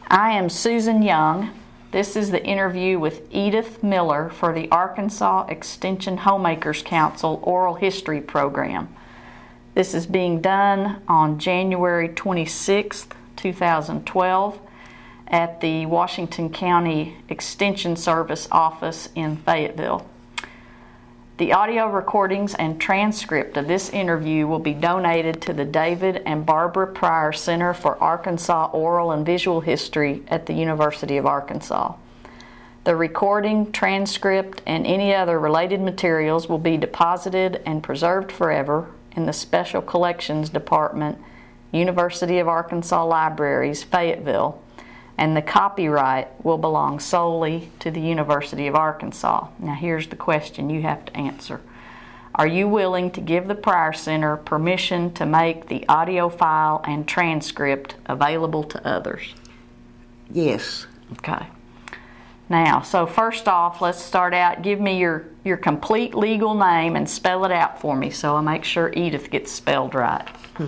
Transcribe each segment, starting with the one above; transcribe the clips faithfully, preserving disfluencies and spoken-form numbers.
I am Susan Young. This is the interview with Edith Miller for the Arkansas Extension Homemakers Council Oral History Program. This is being done on January twenty-sixth, two thousand twelve at the Washington County Extension Service office in Fayetteville. The audio recordings and transcript of this interview will be donated to the David and Barbara Pryor Center for Arkansas Oral and Visual History at the University of Arkansas. The recording, transcript, and any other related materials will be deposited and preserved forever in the Special Collections Department, University of Arkansas Libraries, Fayetteville, and the copyright will belong solely to the University of Arkansas. Now here's the question you have to answer. Are you willing to give the Pryor Center permission to make the audio file and transcript available to others? Yes. Okay. Now, so first off, let's start out. Give me your, your complete legal name and spell it out for me so I make sure Edith gets spelled right. Hmm.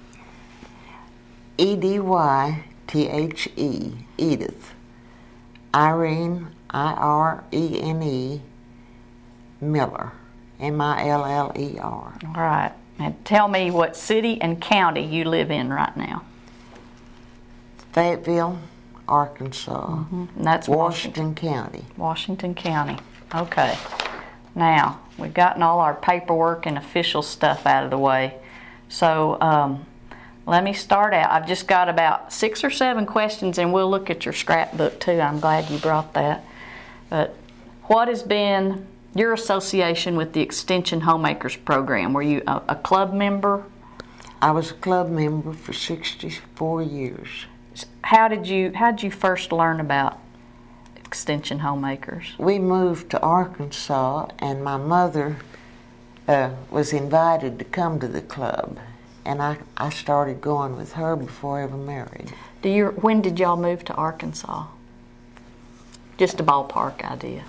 E D Y T H E, Edith. Irene, I R E N E, Miller, M I L L E R. All right. And tell me what city and county you live in right now. Fayetteville, Arkansas. Mm-hmm. And that's Washington, Washington County. Washington County. Okay. Now, we've gotten all our paperwork and official stuff out of the way. So, um, let me start out. I've just got about six or seven questions, and we'll look at your scrapbook too. I'm glad you brought that. But what has been your association with the Extension Homemakers Program? Were you a, a club member? I was a club member for sixty-four years. How did you How did you first learn about Extension Homemakers? We moved to Arkansas, and my mother uh, was invited to come to the club. And I, I started going with her before I ever married. Do you? When did y'all move to Arkansas? Just a ballpark idea.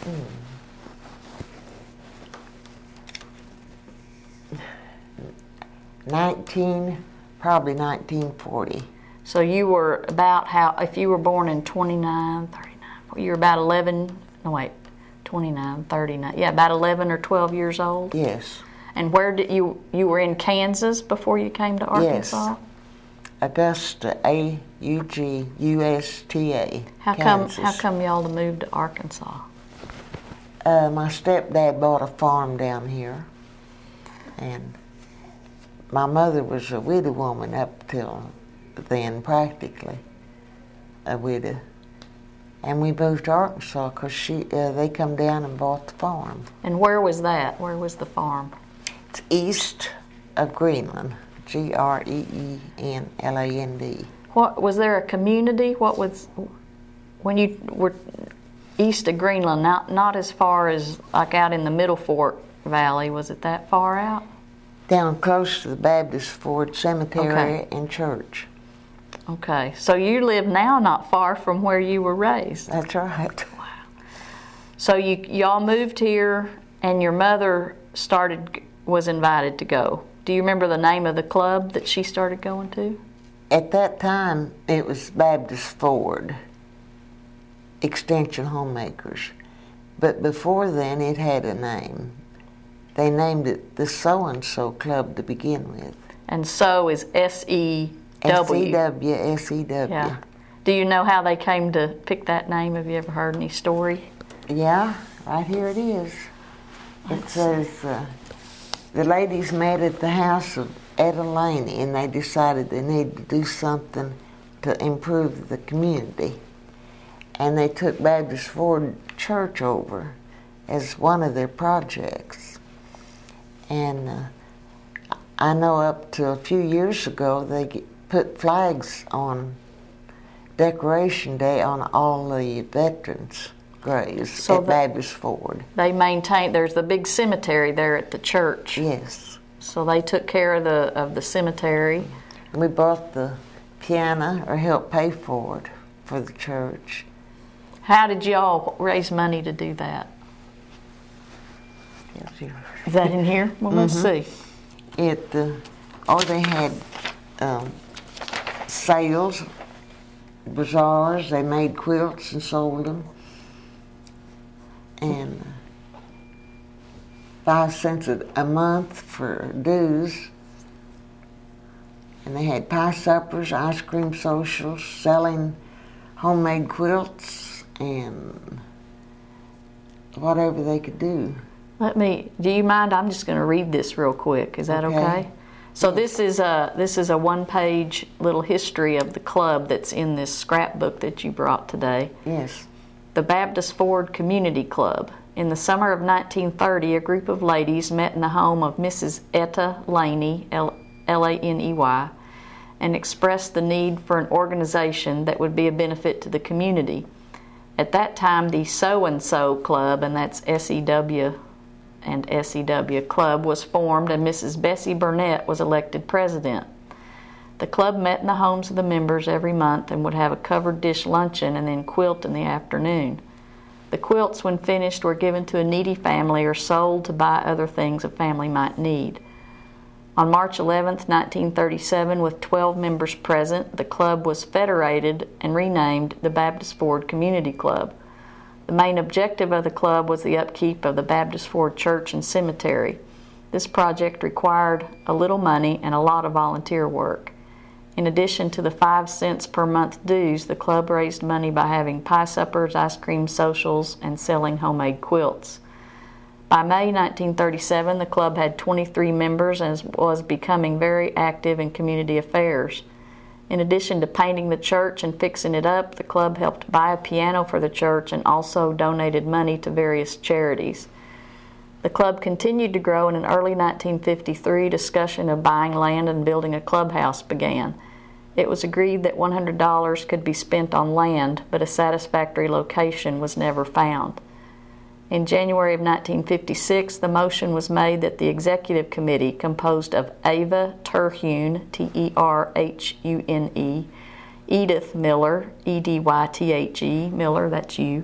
Mm. Nineteen, probably nineteen forty. So you were about how? If you were born in twenty-nine, thirty-nine, you were about eleven. No wait, twenty-nine, thirty-nine. Yeah, about eleven or twelve years old. Yes. And where did you, you were in Kansas before you came to Arkansas? Yes. Augusta, A U G U S T A, How Kansas. come, how come y'all moved to Arkansas? Uh, my stepdad bought a farm down here. And my mother was a widow woman up till then, practically a widow. And we moved to Arkansas because she, uh, they come down and bought the farm. And where was that? Where was the farm? It's east of Greenland, G R E E N L A N D. What was there a community? What was when you were east of Greenland? Not not as far as like out in the Middle Fork Valley. Was it that far out? Down close to the Baptist Ford Cemetery okay. and church. Okay, so you live now not far from where you were raised. That's right. Wow. So you y'all moved here, and your mother started. Was invited to go. Do you remember the name of the club that she started going to? At that time, it was Baptist Ford, Extension Homemakers. But before then, it had a name. They named it the So-and-So Club to begin with. And so is S E W. S E W, S E W. Yeah. Do you know how they came to pick that name? Have you ever heard any story? Yeah, right here it is. It Let's says... Uh, The ladies met at the house of Etta Laney, and they decided they needed to do something to improve the community. And they took Baptist Ford Church over as one of their projects. And uh, I know up to a few years ago, they get, put flags on Decoration Day on all the veterans' graves so at Baptist Ford. They maintain, there's the big cemetery there at the church. Yes. So they took care of the of the cemetery. We bought the piano, or helped pay for it, for the church. How did y'all raise money to do that? Yes, here. Is that in here? Well, let's mm-hmm. see. It, uh, oh, they had um, sales bazaars. They made quilts and sold them. And five cents a, a month for dues. And they had pie suppers, ice cream socials, selling homemade quilts and whatever they could do. Let me, do you mind? I'm just going to read this real quick. Is that okay? okay? So this is a this is a one-page little history of the club that's in this scrapbook that you brought today. Yes. The Baptist Ford Community Club. In the summer of nineteen thirty, a group of ladies met in the home of Missus Etta Laney, L A N E Y, and expressed the need for an organization that would be a benefit to the community. At that time, the So-and-So Club, and that's S E W and S E W Club, was formed, and Missus Bessie Burnett was elected president. The club met in the homes of the members every month and would have a covered dish luncheon and then quilt in the afternoon. The quilts, when finished, were given to a needy family or sold to buy other things a family might need. On March eleventh, nineteen thirty-seven, with twelve members present, the club was federated and renamed the Baptist Ford Community Club. The main objective of the club was the upkeep of the Baptist Ford Church and Cemetery. This project required a little money and a lot of volunteer work. In addition to the five cents per month dues, the club raised money by having pie suppers, ice cream socials, and selling homemade quilts. By May nineteen thirty-seven, the club had twenty-three members and was becoming very active in community affairs. In addition to painting the church and fixing it up, the club helped buy a piano for the church and also donated money to various charities. The club continued to grow, and in early nineteen fifty-three, discussion of buying land and building a clubhouse began. It was agreed that one hundred dollars could be spent on land, but a satisfactory location was never found. In January of nineteen fifty-six, the motion was made that the executive committee, composed of Ava Terhune, T E R H U N E, Edith Miller, E D Y T H E, Miller, that's you,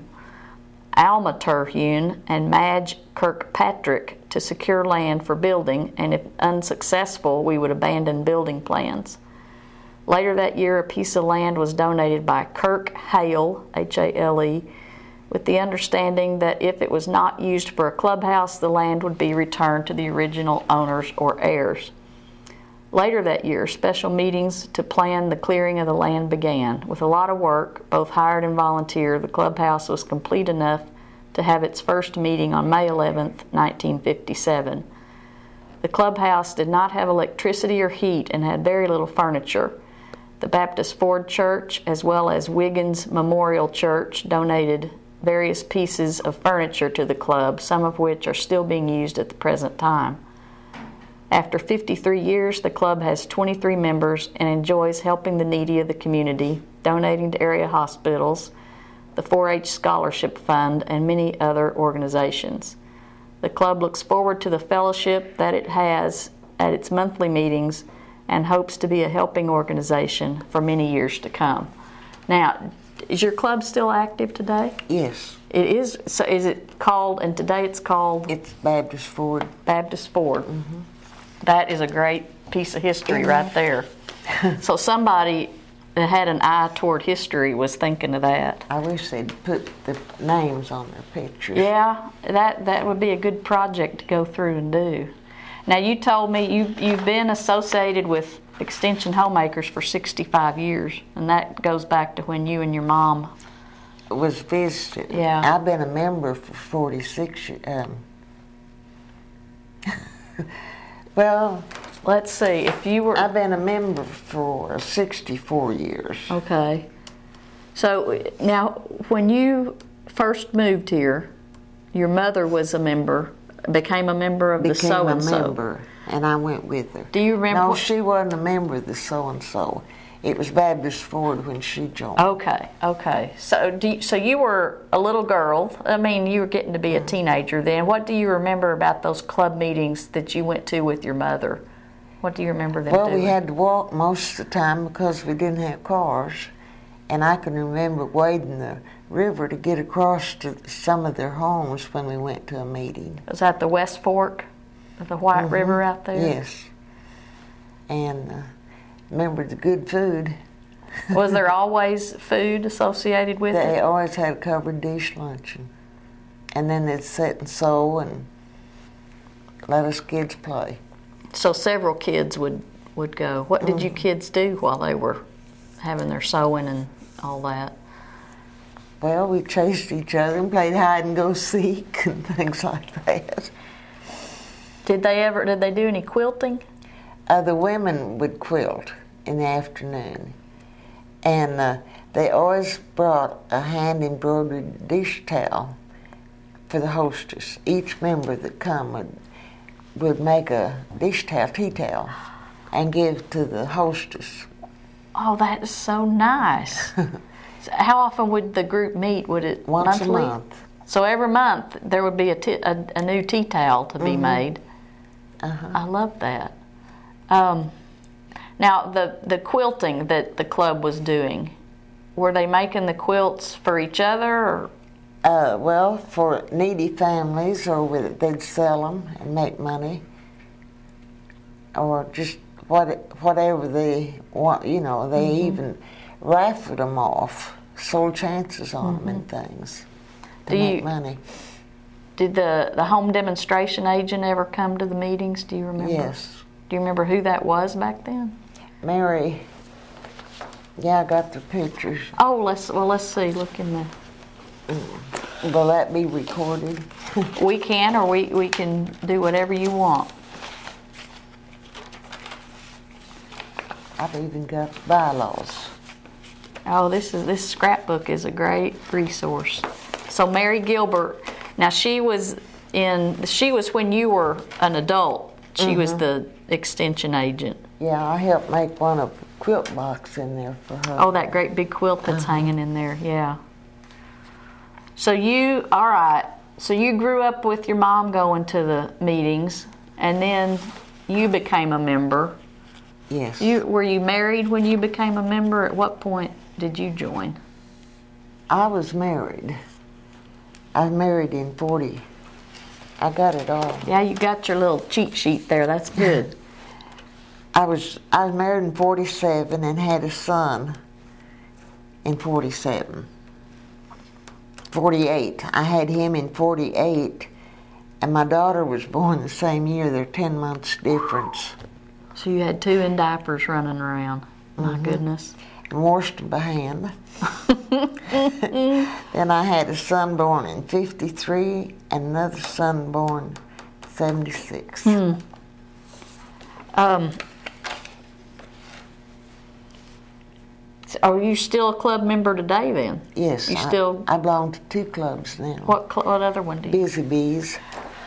Alma Terhune, and Madge Kirkpatrick, to secure land for building, and if unsuccessful, we would abandon building plans. Later that year, a piece of land was donated by Kirk Hale, H A L E, with the understanding that if it was not used for a clubhouse, the land would be returned to the original owners or heirs. Later that year, special meetings to plan the clearing of the land began. With a lot of work, both hired and volunteer, the clubhouse was complete enough to have its first meeting on May eleventh, nineteen fifty-seven. The clubhouse did not have electricity or heat and had very little furniture. The Baptist Ford Church, as well as Wiggins Memorial Church, donated various pieces of furniture to the club, some of which are still being used at the present time. After fifty-three years, the club has twenty-three members and enjoys helping the needy of the community, donating to area hospitals, the four H Scholarship Fund, and many other organizations. The club looks forward to the fellowship that it has at its monthly meetings and hopes to be a helping organization for many years to come. Now, is your club still active today? Yes. It is. So is it called, and today it's called? It's Baptist Ford. Baptist Ford. Mm-hmm. That is a great piece of history Mm-hmm. right there. So somebody that had an eye toward history was thinking of that. I wish they'd put the names on their pictures. Yeah, that, that would be a good project to go through and do. Now, you told me you, you've been associated with Extension Homemakers for sixty-five years, and that goes back to when you and your mom was visiting. Yeah. I've been a member for forty-six years. Um, well, let's see, if you were... I've been a member for sixty-four years. Okay. So, now, when you first moved here, your mother was a member, became a member of Became the so-and-so. a member, and I went with her. Do you remember? No, what- she wasn't a member of the so-and-so. It was Baptist Ford when she joined. Okay, okay. So, do you, so you were a little girl. I mean, you were getting to be a teenager then. What do you remember about those club meetings that you went to with your mother? What do you remember them Well, doing? we had to walk most of the time because we didn't have cars. And I can remember wading the river to get across to some of their homes when we went to a meeting. Was that the West Fork of the White Mhm. River out there? Yes. And uh, remember the good food. Was there always food associated with They it? always had a covered dish luncheon. And then they'd sit and sew and let us kids play. So several kids would, would go. What did you kids do while they were having their sewing and all that? Well, we chased each other and played hide and go seek and things like that. Did they ever, did they do any quilting? Uh, the women would quilt in the afternoon. And uh, they always brought a hand-embroidered dish towel for the hostess. Each member that come would, would make a dish towel, tea towel, and give to the hostess. Oh, that is so nice. So how often would the group meet? Would it Once monthly? a month. So every month there would be a, t- a, a new tea towel to be Mm-hmm. made. Uh-huh. I love that. Um, now, the, the quilting that the club was doing, were they making the quilts for each other? Or? Uh, well, for needy families, or with, they'd sell them and make money, or just what, whatever they want. You know, they Mm-hmm. even raffled them off, sold chances on them and things to Do make you- money. Did the, the home demonstration agent ever come to the meetings? Do you remember? Yes. Do you remember who that was back then? Mary, yeah, I got the pictures. Oh, let's well let's see. Look in the. Will that be recorded? We can, or we we can do whatever you want. I've even got bylaws. Oh, this is this scrapbook is a great resource. So Mary Gilbert, now she was in she was when you were an adult. She was the extension agent. Yeah, I helped make one of a quilt box in there for her. Oh, that great big quilt that's hanging in there. Yeah. So you, all right. So you grew up with your mom going to the meetings, and then you became a member. Yes. You were you married when you became a member? At what point did you join? I was married. I was married in forty. I got it all. Yeah, you got your little cheat sheet there. That's good. I was I was married in forty-seven and had a son in forty-seven. forty-eight. I had him in forty-eight, and my daughter was born the same year. They're ten months difference. So you had two in diapers running around. My goodness. And washed them by hand. Then I had a son born in fifty-three and another son born in seventy-six. Hmm. Um, so are you still a club member today then? Yes, You I, still- I belong to two clubs now. What cl- what other one do you? Busy Bees.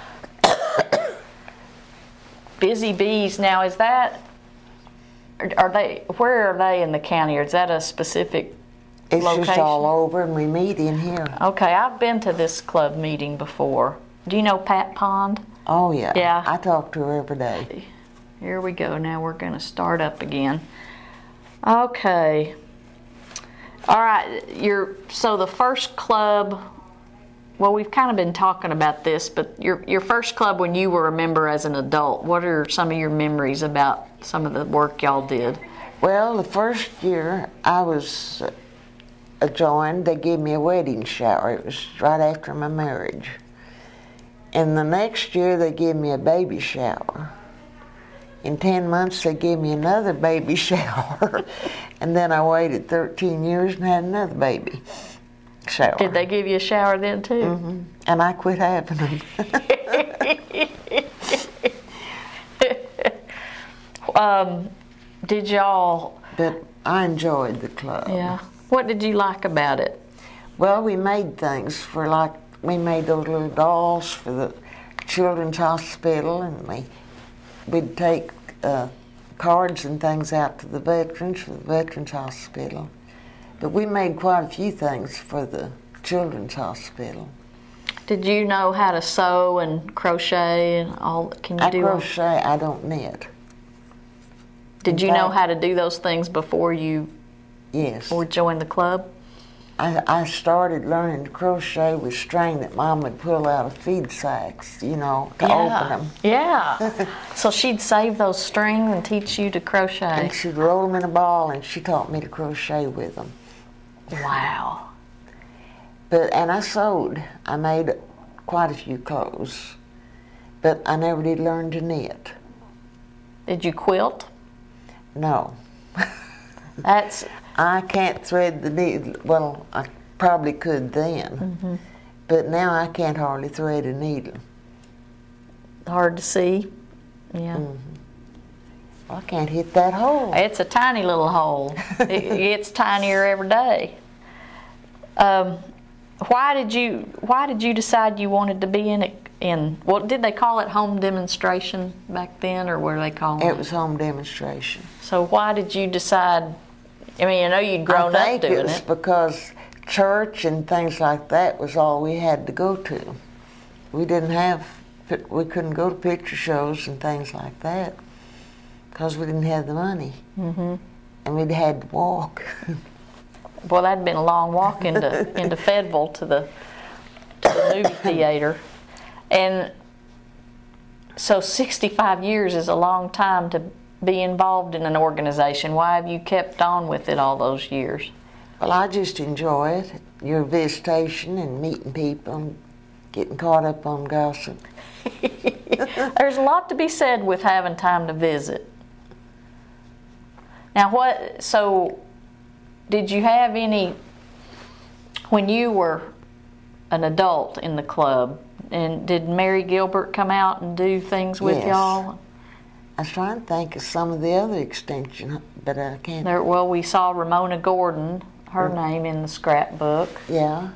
Busy Bees. Now is that? Are are they? Where are they in the county? Or is that a specific It's location? just all over, and we meet in here. Okay, I've been to this club meeting before. Do you know Pat Pond? Oh, yeah. Yeah. I talk to her every day. Here we go. Now we're going to start up again. Okay. All right. You're so the first club. Well, we've kind of been talking about this, but your your first club when you were a member as an adult. What are some of your memories about some of the work y'all did? Well, the first year I was uh, joined, they gave me a wedding shower. It was right after my marriage. And the next year they gave me a baby shower. In ten months they gave me another baby shower. And then I waited thirteen years and had another baby shower. Did they give you a shower then too? Mm-hmm. And I quit having them. um, did y'all? But I enjoyed the club. Yeah. What did you like about it? Well, we made things for like, we made those little dolls for the Children's Hospital, and we, we'd take uh, cards and things out to the veterans for the Veterans Hospital. But we made quite a few things for the Children's Hospital. Did you know how to sew and crochet and all? Can you I do? all- crochet, I don't knit. Did in you know fact- how to do those things before you Yes. or joined the club? I, I started learning to crochet with string that Mom would pull out of feed sacks, you know, to yeah. open them. Yeah. So she'd save those strings and teach you to crochet. And she'd roll them in a ball, and she taught me to crochet with them. Wow. But and I sewed. I made quite a few clothes, but I never did learn to knit. Did you quilt? No. That's. I can't thread the needle. Well, I probably could then, Mm-hmm. but now I can't hardly thread a needle. Hard to see. Yeah. Mm-hmm. Well, I can't hit that hole. It's a tiny little hole. It, it gets tinier every day. Um, why did you Why did you decide you wanted to be in it? In what did they call it? Home demonstration back then, or what do they call it? It was home demonstration. So why did you decide? I mean, I know you'd grown I up think doing it was it. because church and things like that was all we had to go to. We didn't have, we couldn't go to picture shows and things like that because we didn't have the money. Mm-hmm. And we'd had to walk. Well, that'd been a long walk into into Fayetteville to the to the movie theater, and so sixty-five years is a long time to be involved in an organization. Why have you kept on with it all those years? Well, I just enjoy it. Your visitation and meeting people and getting caught up on gossip. There's a lot to be said with having time to visit. Now, what, so did you have any, when you were an adult in the club, and did Mary Gilbert come out and do things with Yes. y'all? I was trying to think of some of the other extension, but I can't. There, well, we saw Ramona Gordon, her Mm. name in the scrapbook. Yeah.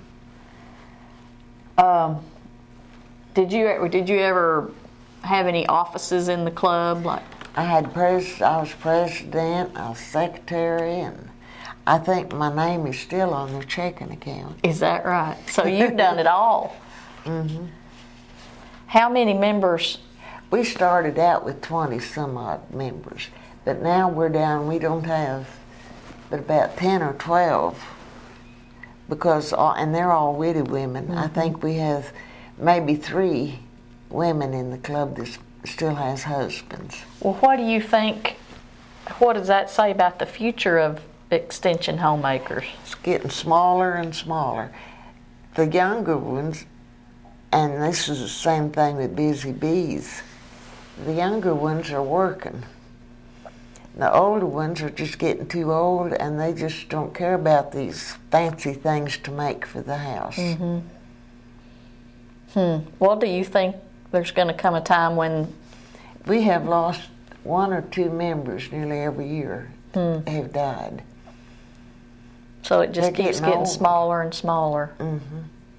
Um, did you did you ever have any offices in the club? Like, I had pres. I was president. I was secretary, and I think my name is still on their checking account. is that right? So you've done it all. Mm-hmm. How many members? We started out with twenty some odd members, but now we're down. We don't have but about ten or twelve, because all, and they're all widow women. Mm-hmm. I think we have maybe three women in the club that still has husbands. Well, what do you think? What does that say about the future of extension homemakers? It's getting smaller and smaller. The younger ones, and this is the same thing with Busy Bees, the younger ones are working. The older ones are just getting too old, and they just don't care about these fancy things to make for the house. Mm-hmm. Hmm. Well, do you think there's going to come a time when... We have lost one or two members nearly every year Hmm. have died. So it just They're keeps getting getting old. smaller and smaller. Mm-hmm.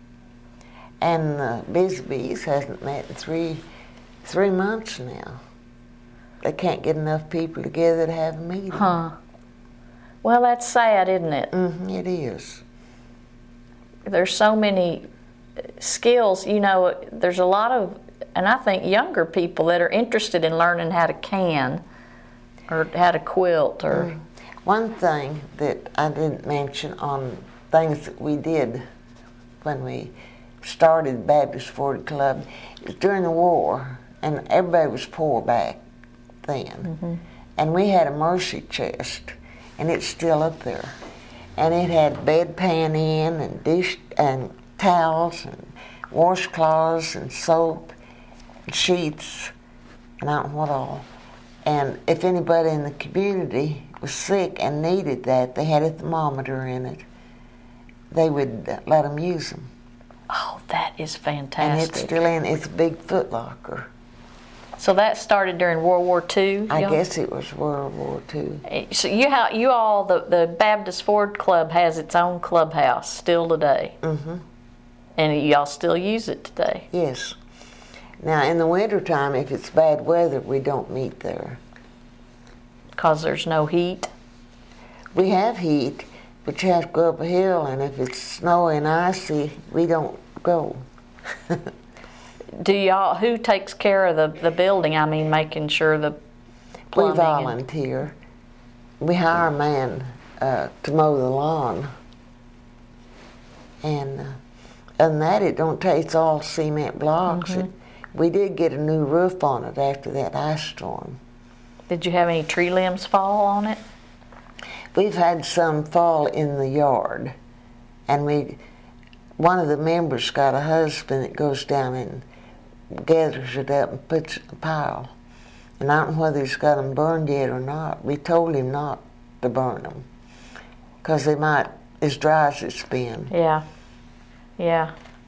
And uh, Busy Bees hasn't met in three, three months now. They can't get enough people together to have a meeting. Huh. Well, that's sad, isn't it? Mm-hmm, it is. There's so many skills, you know, there's a lot of, and I think younger people that are interested in learning how to can or how to quilt or... Mm. One thing that I didn't mention on things that we did when we started Baptist Ford Club is during the war, and everybody was poor back then, Mm-hmm. and we had a mercy chest, and it's still up there, and it had bedpan in and dish and towels and washcloths and soap and sheets and I don't know what all. And if anybody in the community was sick and needed that, they had a thermometer in it, they would uh, let them use them. Oh, that is And fantastic. it's still in, it's a big Foot Locker. So that started during World War Two? I y'all? guess it was World War Two. So you, ha- you all, the, the Baptist Ford Club has its own clubhouse still today. Mm-hmm. And y'all still use it today? Yes. Now, in the wintertime, if it's bad weather, we don't meet there. Because there's no heat? We have heat, but you have to go up a hill, and if it's snowy and icy, we don't go. Do y'all, who takes care of the, the building? I mean, making sure the We plumbing and- volunteer. We hire a man uh, to mow the lawn. And uh, other than that, it don't take, it's all cement blocks. Mm-hmm. It, we did get a new roof on it after that ice storm. Did you have any tree limbs fall on it? We've had some fall in the yard, and we, one of the members got a husband that goes down and gathers it up and puts it in a pile. And I don't know whether he's got them burned yet or not. We told him not to burn them, because they might, as dry as it's been. Yeah, yeah.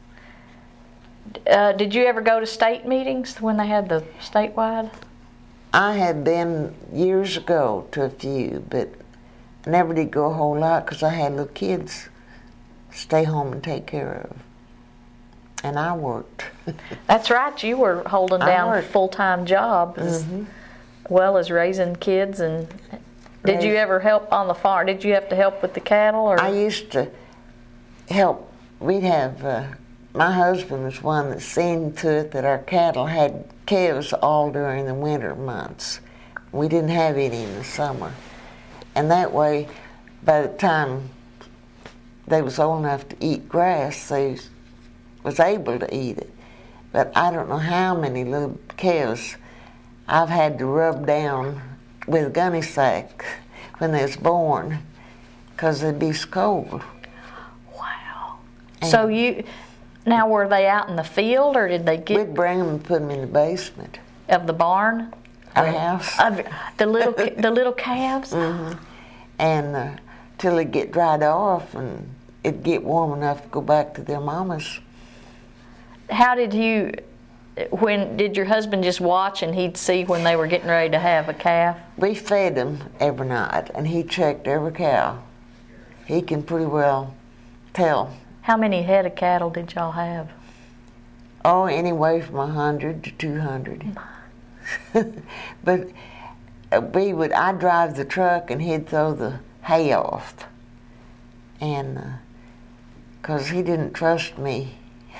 Uh, did you ever go to state meetings when they had the statewide? I had been years ago to a few, but I never did go a whole lot because I had little kids to stay home and take care of. And I worked. That's right, you were holding down a full-time job as Mm-hmm. well as raising kids. And did you ever help on the farm? Did you have to help with the cattle? Or I used to help. We'd have, uh, my husband was one that seen to it that our cattle had calves all during the winter months. We didn't have any in the summer. And that way, by the time they was old enough to eat grass, they was able to eat it. But I don't know how many little calves I've had to rub down with gunny sack when they was born, because they'd be so cold. Wow. And so you, now were they out in the field, or did they get... We'd bring them and put them in the basement. Of the barn? Our house. Of the little the little calves? Mm-hmm. And uh, till they get dried off and it'd get warm enough to go back to their mamas. How did you, when, did your husband just watch and he'd see when they were getting ready to have a calf? We fed them every night, and he checked every cow. He can pretty well tell. How many head of cattle did y'all have? Oh, anyway from a hundred to two hundred. But we would, I'd drive the truck and he'd throw the hay off. And, uh, 'cause he didn't trust me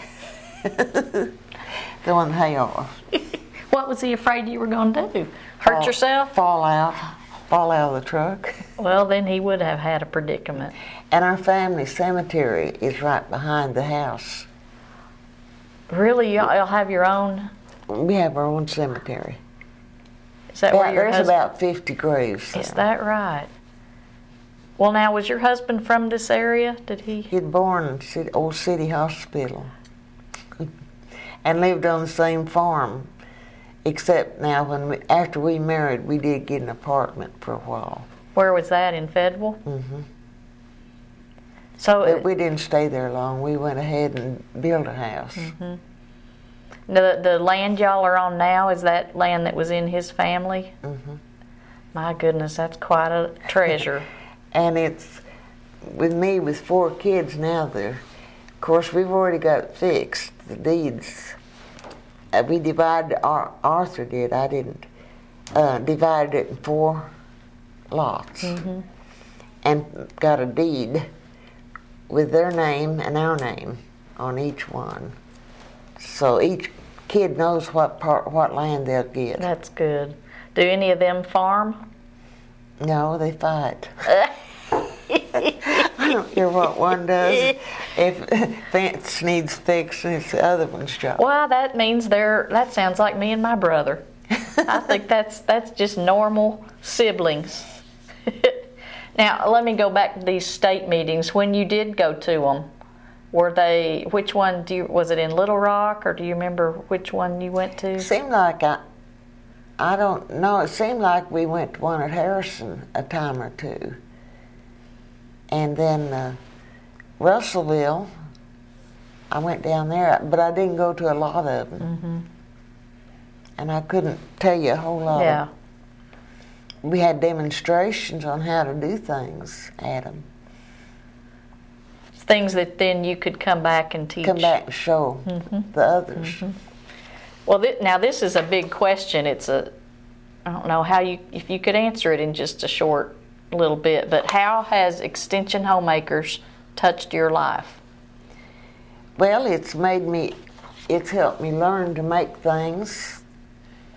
throwing the hay off. What was he afraid you were going to do? Hurt fall, yourself? Fall out. Fall out of the truck. Well, then he would have had a predicament. And our family cemetery is right behind the house. Really? Y'all have your own? We have our own cemetery. Is that Yeah, where your there's husband... about fifty graves there. Is that right? Well, now, was your husband from this area? Did he? He'd born in city, Old City Hospital and lived on the same farm, except now when we, after we married, we did get an apartment for a while. Where was that, in Fayetteville? Mm-hmm. So But we didn't stay there long. We went ahead and built a house. Mm-hmm. The, the land y'all are on now, is that land that was in his family? Mm-hmm. My goodness, that's quite a treasure. And it's, with me with four kids now there, of course we've already got it fixed, the deeds. Uh, we divided, Ar- Arthur did, I didn't, uh, divided it in four lots. Mm-hmm. And got a deed with their name and our name on each one. So each kid knows what part, what land they'll get. That's good. Do any of them farm? No, they fight. I don't care what one does. If fence needs fixing, it's the other one's job. Well, that means they're, that sounds like me and my brother. I think that's that's just normal siblings. Now, let me go back to these state meetings. When you did go to them, were they, which one, do you, was it in Little Rock, or do you remember which one you went to? It seemed like I, I don't know, it seemed like we went to one at Harrison a time or two. And then uh, Russellville, I went down there, but I didn't go to a lot of them. Mm-hmm. And I couldn't tell you a whole lot. Yeah. Of, we had demonstrations on how to do things at them. Things that then you could come back and teach. Come back and show Mm-hmm. the others. Mm-hmm. Well, th- now this is a big question. It's a, I don't know how you, if you could answer it in just a short little bit, but how has Extension Homemakers touched your life? Well, it's made me, it's helped me learn to make things,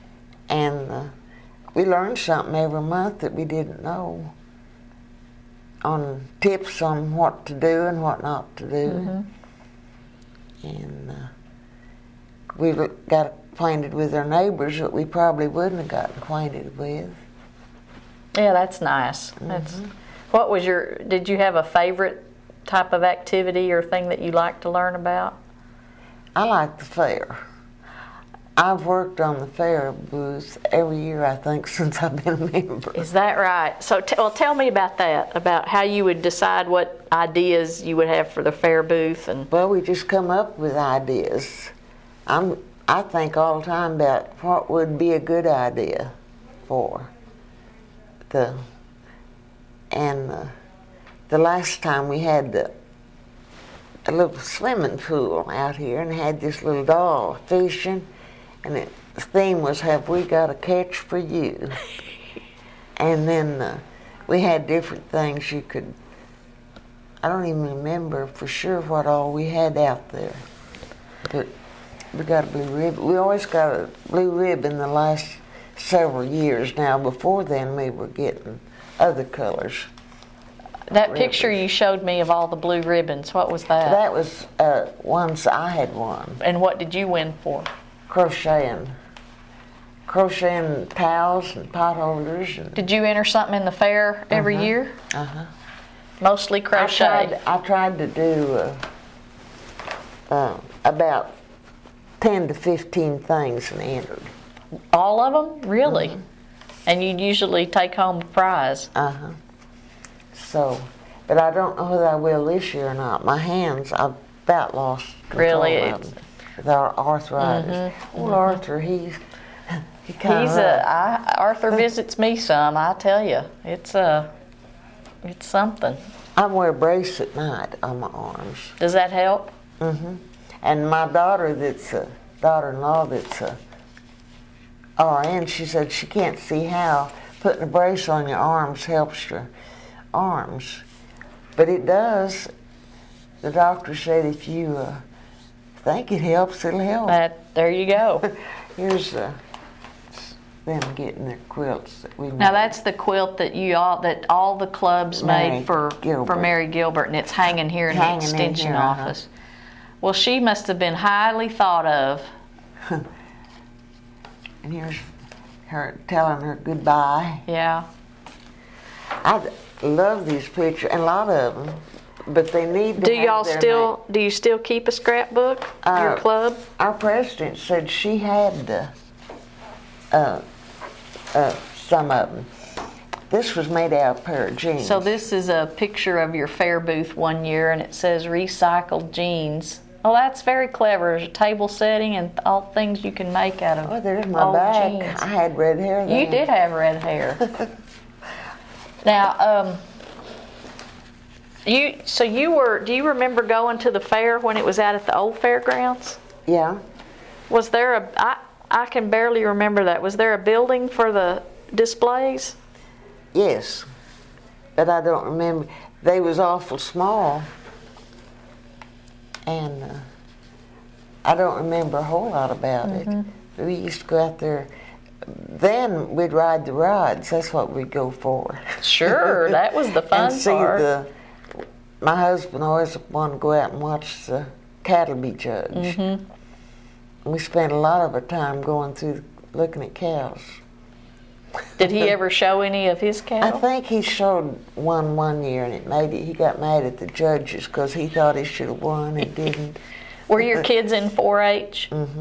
and uh, we learned something every month that we didn't know. on tips on what to do and what not to do. Mm-hmm. And uh, we got acquainted with our neighbors that we probably wouldn't have gotten acquainted with. Yeah, that's nice. Mm-hmm. That's, what was your, did you have a favorite type of activity or thing that you like to learn about? I like the fair. I've worked on the fair booth every year, I think, since I've been a member. Is that right? So, t- well, tell me about that, about how you would decide what ideas you would have for the fair booth. And well, we just come up with ideas. I'm, I think all the time about what would be a good idea for the, and uh, the last time we had the, a little swimming pool out here and had this little doll fishing. And it, the theme was, have we got a catch for you? And then uh, we had different things you could, I don't even remember for sure what all we had out there. But we got a blue ribbon. We always got a blue ribbon the last several years now. Before then we were getting other colors. That ribbons. Picture you showed me of all the blue ribbons, what was that? That was uh, ones I had won. And what did you win for? Crocheting. Crocheting towels and pot holders. And did you enter something in the fair every uh-huh. year? Uh-huh. Mostly crochet? I tried, I tried to do uh, uh, about ten to fifteen things and entered. All of them? Really? Mm-hmm. And you'd usually take home a prize? Uh-huh. So, but I don't know whether I will this year or not. My hands, I've about lost control really? of them. With our arthritis. Mm-hmm. Well, Arthur, he's he kind he's of. A, I, Arthur visits me some. I tell you, it's a, it's something. I wear a brace at night on my arms. Does that help? Mm-hmm. And my daughter, that's a daughter-in-law, that's a R N, she said she can't see how putting a brace on your arms helps your arms, but it does. The doctor said if you. Uh, think it helps, it'll help. That, there you go. Here's uh, them getting their quilts that we made. Now that's the quilt that you all that all the clubs Mary made for Gilbert. for Mary Gilbert, and it's hanging here in hanging the extension in here, office. Uh-huh. Well, she must have been highly thought of. And here's her telling her goodbye. Yeah. I love these pictures, and a lot of them. But they need to do have y'all their still name. do you still keep a scrapbook? Uh, your club? Our president said she had uh, uh, uh, some of them. This was made out of a pair of jeans. So this is a picture of your fair booth one year, and it says recycled jeans. Oh, that's very clever. There's a table setting and all things you can make out of oh, there's my old back. jeans. I had red hair then. You did have red hair. Now, um, you so you were. Do you remember going to the fair when it was out at the old fairgrounds? Yeah. Was there a? I I can barely remember that. Was there a building for the displays? Yes, but I don't remember. They was awful small, and uh, I don't remember a whole lot about mm-hmm. it. We used to go out there. Then we'd ride the rides. That's what we'd go for. Sure, that was the fun and see part. The, my husband always wanted to go out and watch the cattle be judged. Mm-hmm. We spent a lot of our time going through looking at cows. Did he ever show any of his cattle? I think he showed one one year, and it made it, he got mad at the judges because he thought he should have won and didn't. Were your kids in four H? Mm-hmm.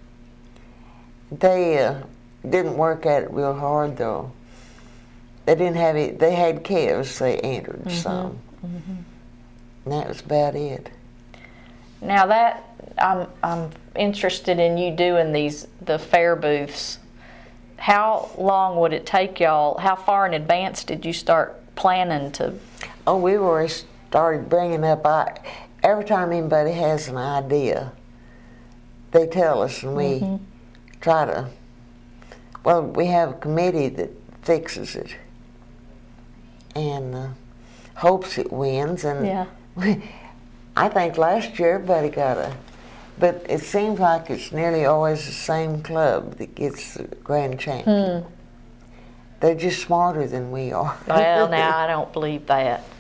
They uh, didn't work at it real hard, though. They didn't have it. They had calves. They entered mm-hmm. some, mm-hmm. and that was about it. Now that I'm I'm interested in you doing these the fair booths. How long would it take y'all? How far in advance did you start planning to? Oh, we were started bringing up. I, every time anybody has an idea, they tell us, and we mm-hmm. try to. Well, we have a committee that fixes it and uh, hopes it wins. And yeah. we, I think last year everybody got a. But it seems like it's nearly always the same club that gets the grand champion. Hmm. They're just smarter than we are. Well, now I don't believe that.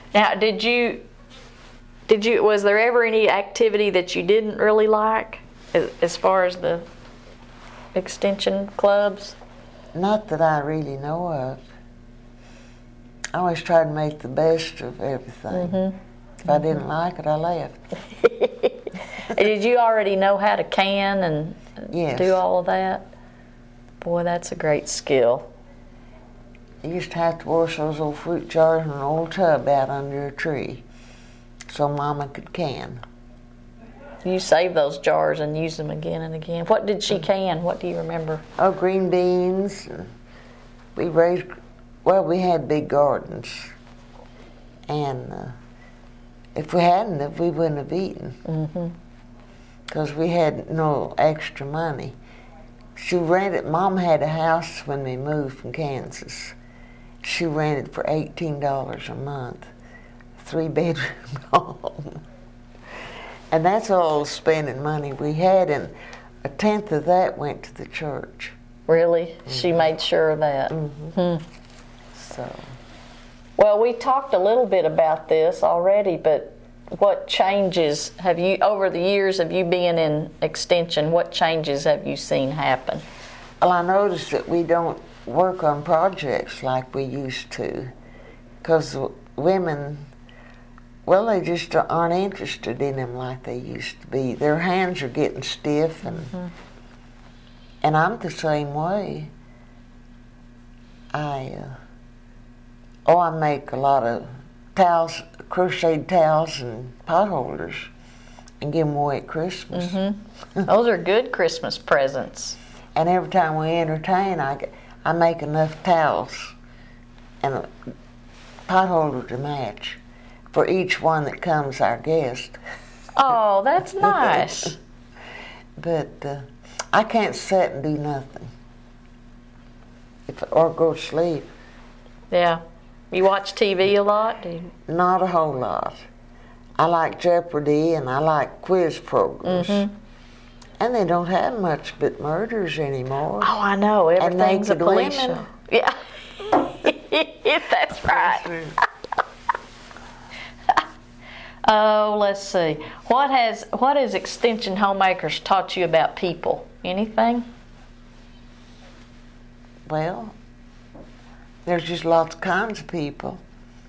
Now, did you, did you, was there ever any activity that you didn't really like as, as far as the extension clubs? Not that I really know of. I always tried to make the best of everything. Mm-hmm. If I didn't like it, I left. Did you already know how to can and yes. do all of that? Boy, that's a great skill. I used to have to wash those old fruit jars in an old tub out under a tree so Mama could can. You save those jars and use them again and again. What did she can? What do you remember? Oh, green beans. We raised, well, we had big gardens. And uh, if we hadn't, if we wouldn't have eaten. Because mm-hmm. we had no extra money. She rented, Mom had a house when we moved from Kansas. She rented for eighteen dollars a month, three bedroom home. And that's all the spending money we had, and a tenth of that went to the church. Really? Mm-hmm. She made sure of that. Mm-hmm. Hmm. So. Well, we talked a little bit about this already, but what changes have you, over the years of you being in Extension, what changes have you seen happen? Well, I noticed that we don't work on projects like we used to, because women, well, they just aren't interested in them like they used to be. Their hands are getting stiff, and mm-hmm. and I'm the same way. I, uh, oh, I make a lot of towels, crocheted towels and pot holders, and give them away at Christmas. Mm-hmm. Those are good Christmas presents. And every time we entertain, I, I make enough towels and a pot holder to match for each one that comes our guest. Oh, that's nice. But uh, I can't sit and do nothing, if, or go to sleep. Yeah. You watch T V a lot? Do you? Not a whole lot. I like Jeopardy and I like quiz programs. Mm-hmm. And they don't have much but murders anymore. Oh, I know. Everything's a police women. show. Yeah. That's right. Oh, let's see. What has what has Extension Homemakers taught you about people? Anything? Well, there's just lots of kinds of people.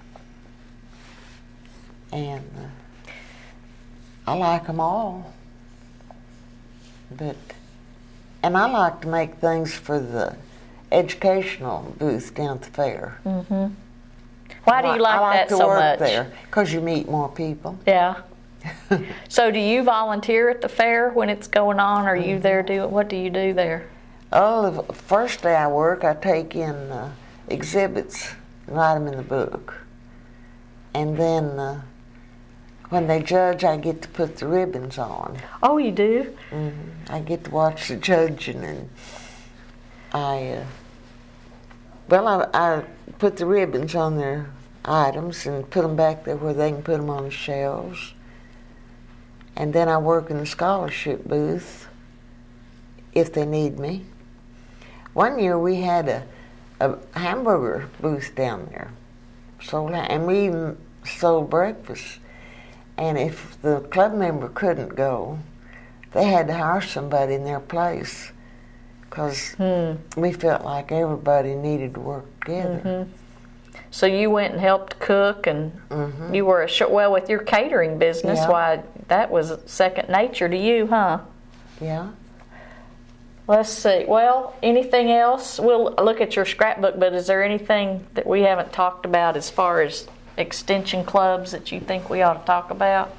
And uh, I like them all. But, and I like to make things for the educational booth down at the fair. Mm-hmm. Why do you like, I like that to so work much? there, because you meet more people. Yeah. So do you volunteer at the fair when it's going on? Or are you there doing, what do you do there? Oh, the first day I work, I take in uh, exhibits and write them in the book. And then uh, when they judge, I get to put the ribbons on. Oh, you do? Mm-hmm. I get to watch the judging, and I, uh, well, I, I put the ribbons on their items and put them back there where they can put them on the shelves. And then I work in the scholarship booth if they need me. One year we had a, a hamburger booth down there, sold, and we even sold breakfast. And if the club member couldn't go, they had to hire somebody in their place, because hmm. we felt like everybody needed to work together. Mm-hmm. So you went and helped cook, and mm-hmm. you were a sh- well with your catering business. Yeah. Why, that was second nature to you, huh? Yeah. Let's see. Well, anything else? We'll look at your scrapbook, but is there anything that we haven't talked about as far as extension clubs that you think we ought to talk about?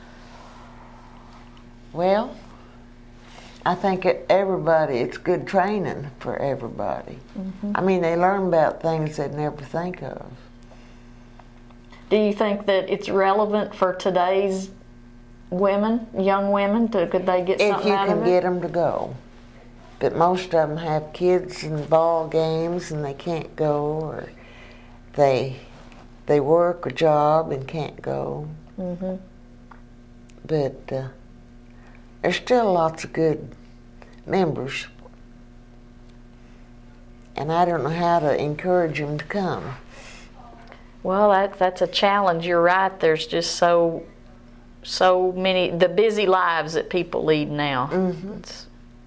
Well, I think everybody, it's good training for everybody. Mm-hmm. I mean, they learn about things they'd never think of. Do you think that it's relevant for today's women, young women, to, could they get if something out of it? If you can get them to go. But most of them have kids and ball games and they can't go, or they they work a job and can't go. Mm-hmm. But uh, there's still lots of good members. And I don't know how to encourage them to come. Well, that, that's a challenge. You're right. There's just so so many, the busy lives that people lead now. Mm-hmm. It's,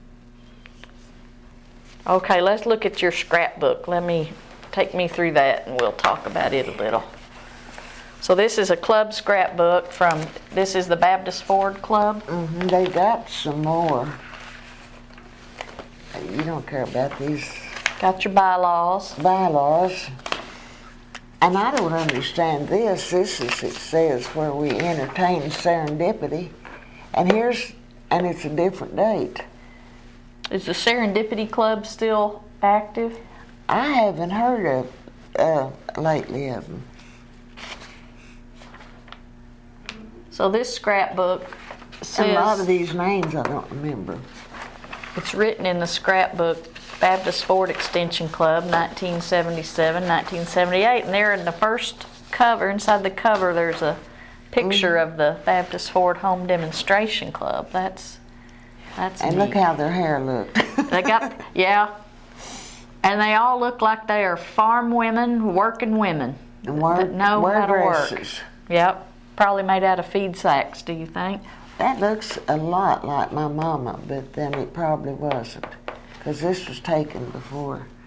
okay, let's look at your scrapbook. Let me, take me through that and we'll talk about it a little. So this is a club scrapbook from, this is the Baptist Ford Club? Mm-hmm. They got some more. You don't care about these. Got your bylaws. Bylaws. And I don't understand this. This is, it says where we entertain serendipity. And here's, and it's a different date. Is the Serendipity Club still active? I haven't heard of, uh, lately of them. So this scrapbook says, A lot of these names I don't remember. it's written in the scrapbook, Baptist Ford Extension Club, nineteen seventy-seven, nineteen seventy-eight, and there in the first cover, inside the cover, there's a picture mm-hmm. of the Baptist Ford Home Demonstration Club. That's that's And neat. Look how their hair looked. They got, yeah, and they all look like they are farm women, working women And wear, that know wear how to dresses. work. Yep, probably made out of feed sacks. Do you think? That looks a lot like my mama, but then it probably wasn't, because this was taken before